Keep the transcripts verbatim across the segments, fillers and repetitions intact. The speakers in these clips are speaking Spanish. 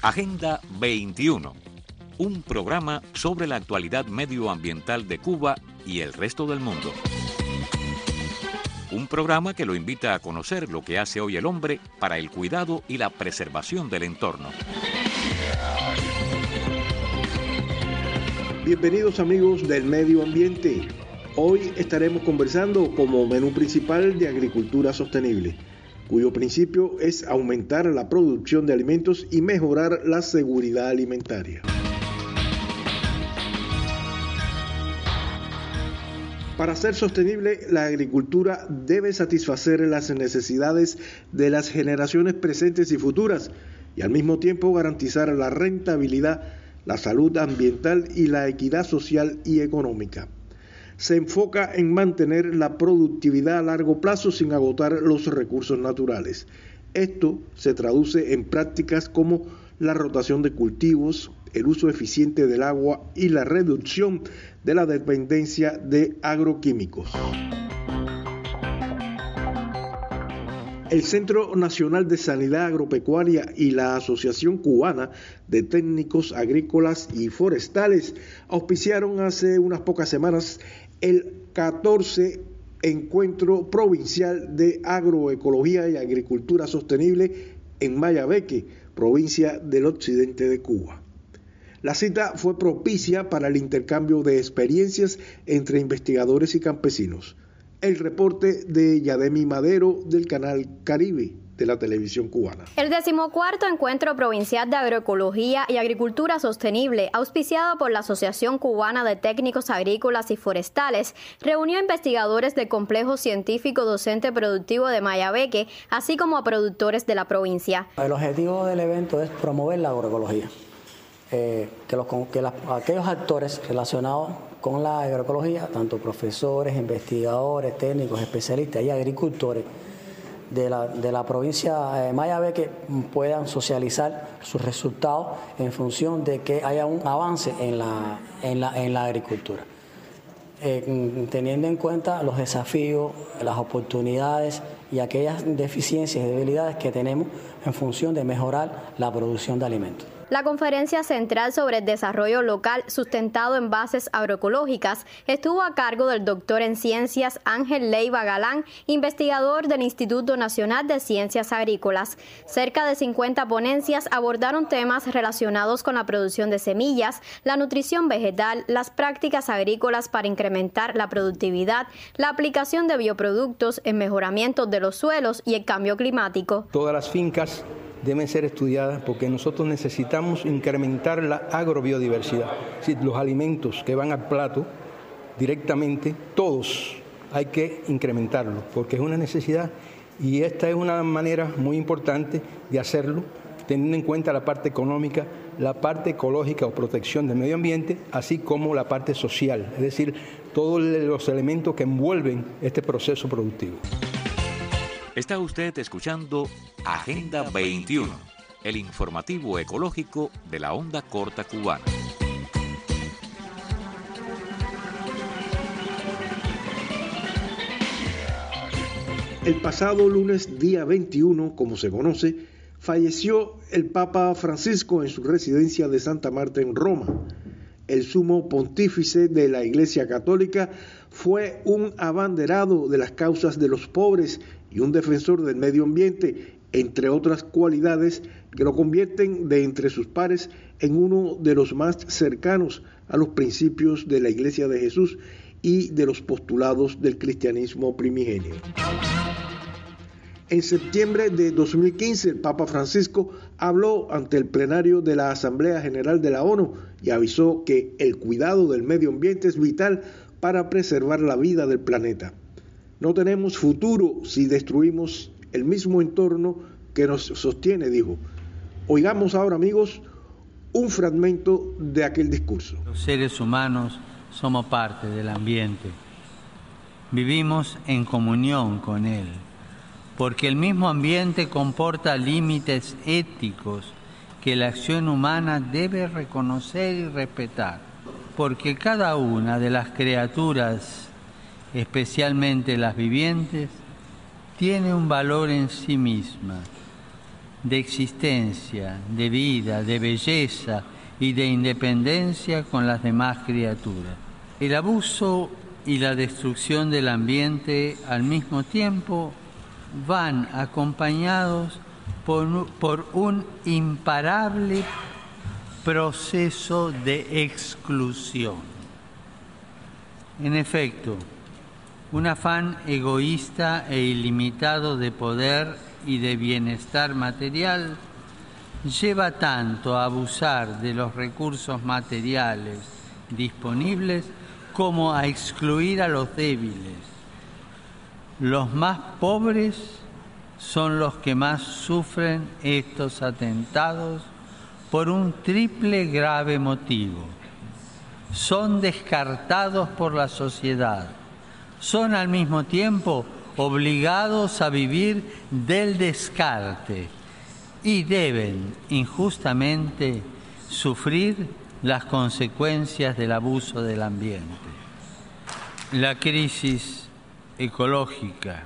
Agenda veintiuno, un programa sobre la actualidad medioambiental de Cuba y el resto del mundo. Un programa que lo invita a conocer lo que hace hoy el hombre para el cuidado y la preservación del entorno. Bienvenidos amigos del medio ambiente. Hoy estaremos conversando como menú principal de agricultura sostenible, cuyo principio es aumentar la producción de alimentos y mejorar la seguridad alimentaria. Para ser sostenible, la agricultura debe satisfacer las necesidades de las generaciones presentes y futuras y al mismo tiempo garantizar la rentabilidad, la salud ambiental y la equidad social y económica. Se enfoca en mantener la productividad a largo plazo sin agotar los recursos naturales. Esto se traduce en prácticas como la rotación de cultivos, el uso eficiente del agua y la reducción de la dependencia de agroquímicos. El Centro Nacional de Sanidad Agropecuaria y la Asociación Cubana de Técnicos Agrícolas y Forestales auspiciaron hace unas pocas semanas el catorce Encuentro Provincial de Agroecología y Agricultura Sostenible en Mayabeque, provincia del occidente de Cuba. La cita fue propicia para el intercambio de experiencias entre investigadores y campesinos. El reporte de Yademi Madero del canal Caribe de la televisión cubana. El decimocuarto Encuentro Provincial de Agroecología y Agricultura Sostenible, auspiciado por la Asociación Cubana de Técnicos Agrícolas y Forestales, reunió a investigadores del Complejo Científico Docente Productivo de Mayabeque, así como a productores de la provincia. El objetivo del evento es promover la agroecología, eh, que, los, que las, aquellos actores relacionados con la agroecología, tanto profesores, investigadores, técnicos, especialistas y agricultores de la, de la provincia de Mayabeque puedan socializar sus resultados en función de que haya un avance en la, en la, en la agricultura, eh, teniendo en cuenta los desafíos, las oportunidades y aquellas deficiencias y debilidades que tenemos en función de mejorar la producción de alimentos. La conferencia central sobre el desarrollo local sustentado en bases agroecológicas estuvo a cargo del doctor en ciencias Ángel Leiva Galán, investigador del Instituto Nacional de Ciencias Agrícolas. Cerca de cincuenta ponencias abordaron temas relacionados con la producción de semillas, la nutrición vegetal, las prácticas agrícolas para incrementar la productividad, la aplicación de bioproductos en mejoramiento de los suelos y el cambio climático. Todas las fincas deben ser estudiadas porque nosotros necesitamos incrementar la agrobiodiversidad. Es decir, los alimentos que van al plato directamente, todos hay que incrementarlos porque es una necesidad y esta es una manera muy importante de hacerlo, teniendo en cuenta la parte económica, la parte ecológica o protección del medio ambiente, así como la parte social, es decir, todos los elementos que envuelven este proceso productivo. Está usted escuchando Agenda veintiuno, el informativo ecológico de la onda corta cubana. El pasado lunes, día veintiuno, como se conoce, falleció el Papa Francisco en su residencia de Santa Marta en Roma. El sumo pontífice de la Iglesia Católica fue un abanderado de las causas de los pobres y un defensor del medio ambiente, entre otras cualidades que lo convierten de entre sus pares en uno de los más cercanos a los principios de la Iglesia de Jesús y de los postulados del cristianismo primigenio. En septiembre de dos mil quince, el Papa Francisco habló ante el plenario de la Asamblea General de la ONU y avisó que el cuidado del medio ambiente es vital para preservar la vida del planeta. No tenemos futuro si destruimos el mismo entorno que nos sostiene, dijo. Oigamos ahora, amigos, un fragmento de aquel discurso. Los seres humanos somos parte del ambiente. Vivimos en comunión con él, porque el mismo ambiente comporta límites éticos que la acción humana debe reconocer y respetar, porque cada una de las criaturas, especialmente las vivientes, tiene un valor en sí misma de existencia, de vida, de belleza y de independencia con las demás criaturas. El abuso y la destrucción del ambiente al mismo tiempo van acompañados por, por un imparable proceso de exclusión. En efecto, un afán egoísta e ilimitado de poder y de bienestar material lleva tanto a abusar de los recursos materiales disponibles como a excluir a los débiles. Los más pobres son los que más sufren estos atentados por un triple grave motivo. Son descartados por la sociedad. Son al mismo tiempo obligados a vivir del descarte y deben injustamente sufrir las consecuencias del abuso del ambiente. La crisis ecológica,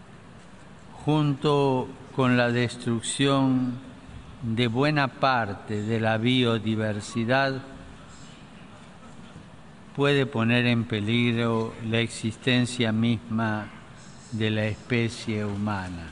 junto con la destrucción de buena parte de la biodiversidad, puede poner en peligro la existencia misma de la especie humana.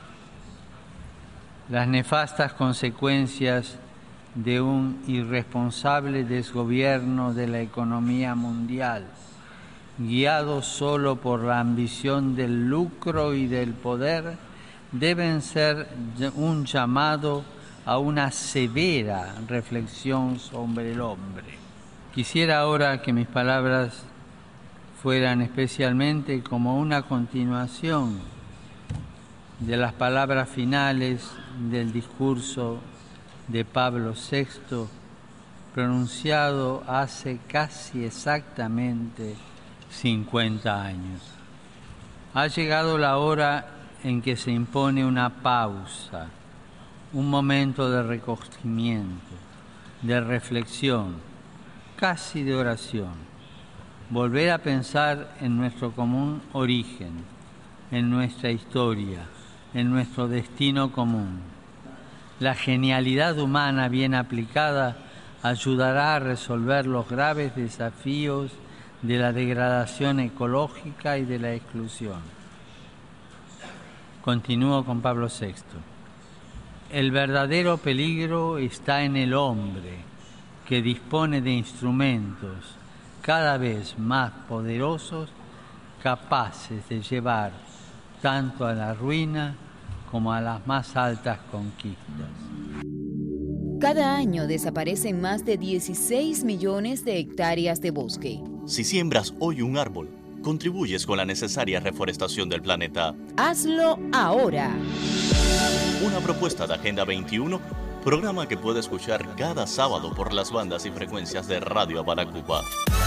Las nefastas consecuencias de un irresponsable desgobierno de la economía mundial, guiado solo por la ambición del lucro y del poder, deben ser un llamado a una severa reflexión sobre el hombre. Quisiera ahora que mis palabras fueran especialmente como una continuación de las palabras finales del discurso de Pablo sexto, pronunciado hace casi exactamente cincuenta años. Ha llegado la hora en que se impone una pausa, un momento de recogimiento, de reflexión, casi de oración, volver a pensar en nuestro común origen, en nuestra historia, en nuestro destino común. La genialidad humana bien aplicada ayudará a resolver los graves desafíos de la degradación ecológica y de la exclusión. Continúo con Pablo sexto. El verdadero peligro está en el hombre, que dispone de instrumentos cada vez más poderosos, capaces de llevar tanto a la ruina como a las más altas conquistas. Cada año desaparecen más de dieciséis millones de hectáreas de bosque. Si siembras hoy un árbol, contribuyes con la necesaria reforestación del planeta. Hazlo ahora. Una propuesta de Agenda veintiuno, programa que puede escuchar cada sábado por las bandas y frecuencias de Radio Habana, Cuba.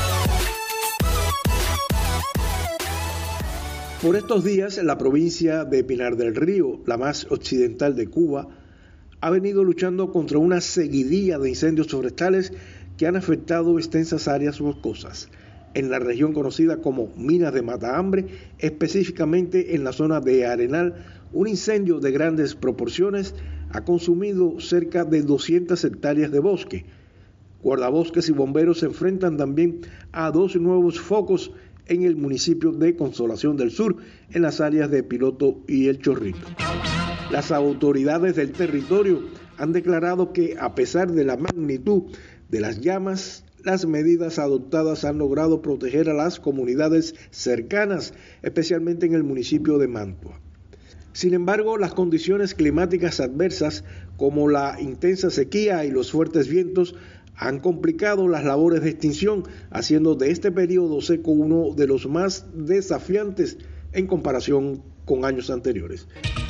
Por estos días, la provincia de Pinar del Río, la más occidental de Cuba, ha venido luchando contra una seguidilla de incendios forestales que han afectado extensas áreas boscosas. En la región conocida como Minas de Matahambre, específicamente en la zona de Arenal, un incendio de grandes proporciones ha consumido cerca de doscientas hectáreas de bosque. Guardabosques y bomberos se enfrentan también a dos nuevos focos en el municipio de Consolación del Sur, en las áreas de Piloto y El Chorrito. Las autoridades del territorio han declarado que, a pesar de la magnitud de las llamas, las medidas adoptadas han logrado proteger a las comunidades cercanas, especialmente en el municipio de Mantua. Sin embargo, las condiciones climáticas adversas, como la intensa sequía y los fuertes vientos, han complicado las labores de extinción, haciendo de este periodo seco uno de los más desafiantes en comparación con años anteriores.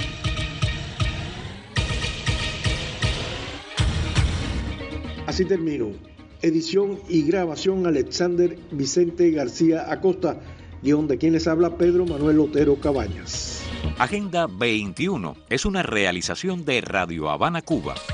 Así termino. Edición y grabación Alexander Vicente García Acosta, guión de quien les habla Pedro Manuel Otero Cabañas. Agenda veintiuno es una realización de Radio Habana, Cuba.